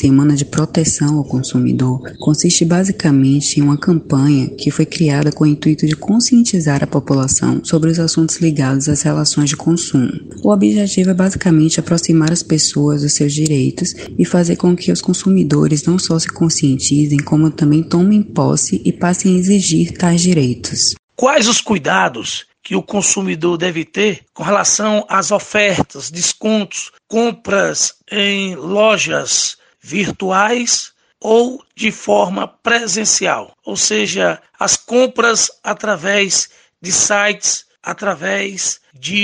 Semana de Proteção ao Consumidor consiste basicamente em uma campanha que foi criada com o intuito de conscientizar a população sobre os assuntos ligados às relações de consumo. O objetivo é basicamente aproximar as pessoas dos seus direitos e fazer com que os consumidores não só se conscientizem, como também tomem posse e passem a exigir tais direitos. Quais os cuidados que o consumidor deve ter com relação às ofertas, descontos, compras em lojas virtuais ou de forma presencial? Ou seja, as compras através de sites, através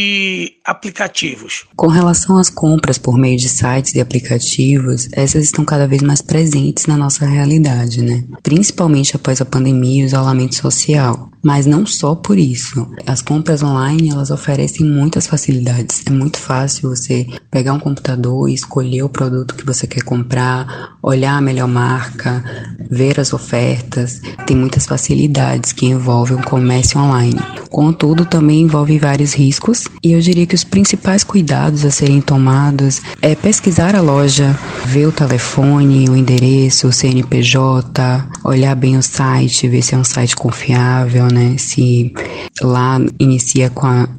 de aplicativos. Com relação às compras por meio de sites e aplicativos, essas estão cada vez mais presentes na nossa realidade, né? Principalmente após a pandemia e o isolamento social. Mas não só por isso. As compras online, elas oferecem muitas facilidades. É muito fácil você pegar um computador e escolher o produto que você quer comprar, olhar a melhor marca, ver as ofertas. Tem muitas facilidades que envolvem o comércio online. Contudo, também envolve vários riscos, e eu diria que os principais cuidados a serem tomados é pesquisar a loja, ver o telefone, o endereço, o CNPJ, olhar bem o site, ver se é um site confiável, né? Se lá inicia com a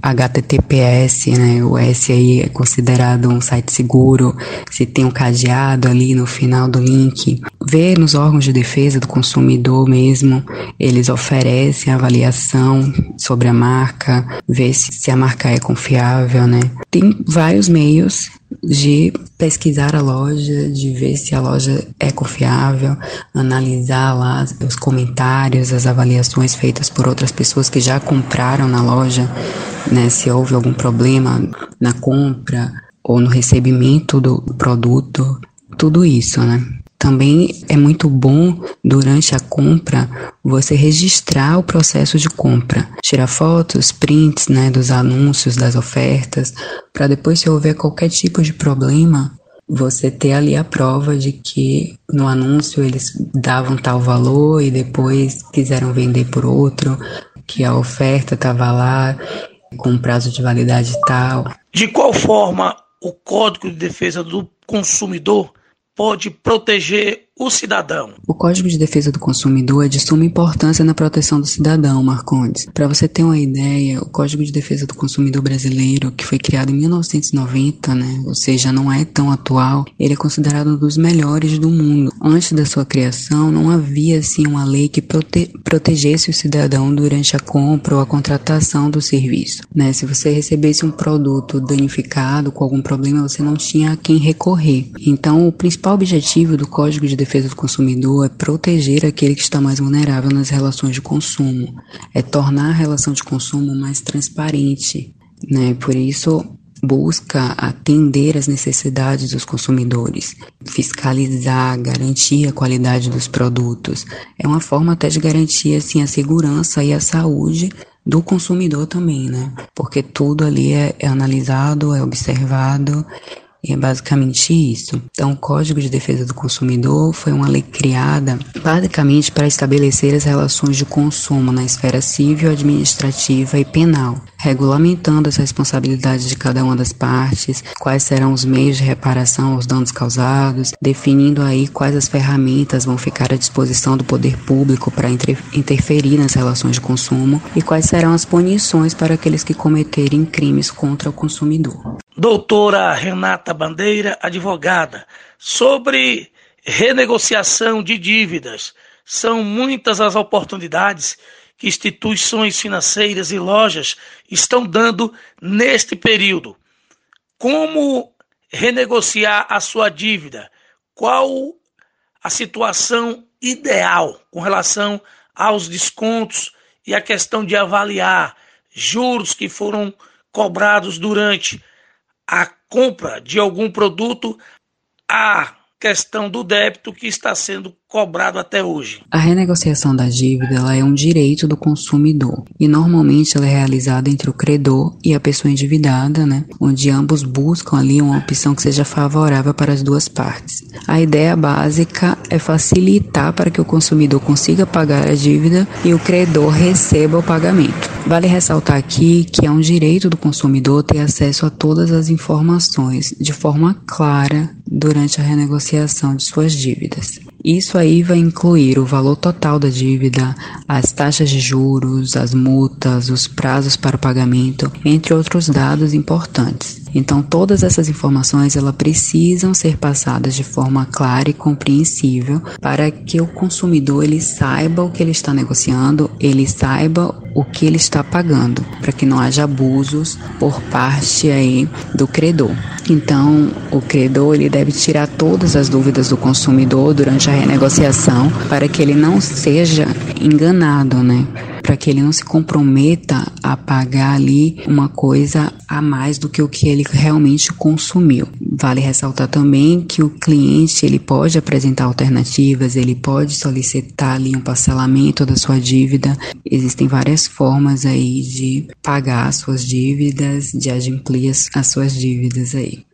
HTTPS, né? O S aí é considerado um site seguro, se tem um cadeado ali no final do link. Ver nos órgãos de defesa do consumidor mesmo, eles oferecem avaliação sobre a marca, ver se a marca é confiável, né? Tem vários meios de pesquisar a loja, de ver se a loja é confiável, analisar lá os comentários, as avaliações feitas por outras pessoas que já compraram na loja, né? Se houve algum problema na compra ou no recebimento do produto, tudo isso, né? Também é muito bom, durante a compra, você registrar o processo de compra. Tirar fotos, prints, né, dos anúncios, das ofertas, para depois, se houver qualquer tipo de problema, você ter ali a prova de que no anúncio eles davam tal valor e depois quiseram vender por outro, que a oferta estava lá com prazo de validade tal. De qual forma o Código de Defesa do Consumidor pode proteger o cidadão? O Código de Defesa do Consumidor é de suma importância na proteção do cidadão, Marcondes. Para você ter uma ideia, o Código de Defesa do Consumidor brasileiro, que foi criado em 1990, né, ou seja, não é tão atual, ele é considerado um dos melhores do mundo. Antes da sua criação, não havia assim uma lei que protegesse o cidadão durante a compra ou a contratação do serviço, né? Se você recebesse um produto danificado com algum problema, você não tinha a quem recorrer. Então, o principal objetivo do Código de Defesa do Consumidor é proteger aquele que está mais vulnerável nas relações de consumo, é tornar a relação de consumo mais transparente, né? Por isso, busca atender às necessidades dos consumidores, fiscalizar, garantir a qualidade dos produtos. É uma forma até de garantir assim, a segurança e a saúde do consumidor também, né? Porque tudo ali é analisado, é observado. E é basicamente isso. Então, o Código de Defesa do Consumidor foi uma lei criada basicamente para estabelecer as relações de consumo na esfera civil, administrativa e penal, regulamentando as responsabilidades de cada uma das partes, quais serão os meios de reparação aos danos causados, definindo aí quais as ferramentas vão ficar à disposição do poder público para interferir nas relações de consumo e quais serão as punições para aqueles que cometerem crimes contra o consumidor. Doutora Renata Bandeira, advogada, sobre renegociação de dívidas. São muitas as oportunidades que instituições financeiras e lojas estão dando neste período. Como renegociar a sua dívida? Qual a situação ideal com relação aos descontos e a questão de avaliar juros que foram cobrados durante a compra de algum produto, a questão do débito que está sendo cobrado até hoje? A renegociação da dívida ela é um direito do consumidor e normalmente ela é realizada entre o credor e a pessoa endividada, né, onde ambos buscam ali uma opção que seja favorável para as duas partes. A ideia básica é facilitar para que o consumidor consiga pagar a dívida e o credor receba o pagamento. Vale ressaltar aqui que é um direito do consumidor ter acesso a todas as informações de forma clara, durante a renegociação de suas dívidas. Isso aí vai incluir o valor total da dívida, as taxas de juros, as multas, os prazos para o pagamento, entre outros dados importantes. Então, todas essas informações elas precisam ser passadas de forma clara e compreensível para que o consumidor ele saiba o que ele está negociando, ele saiba o que ele está pagando, para que não haja abusos por parte aí do credor. Então, o credor ele deve tirar todas as dúvidas do consumidor durante a renegociação para que ele não seja enganado, né? Para que ele não se comprometa a pagar ali uma coisa a mais do que o que ele realmente consumiu. Vale ressaltar também que o cliente ele pode apresentar alternativas, ele pode solicitar ali um parcelamento da sua dívida. Existem várias formas aí de pagar as suas dívidas, de adimplir as suas dívidas aí.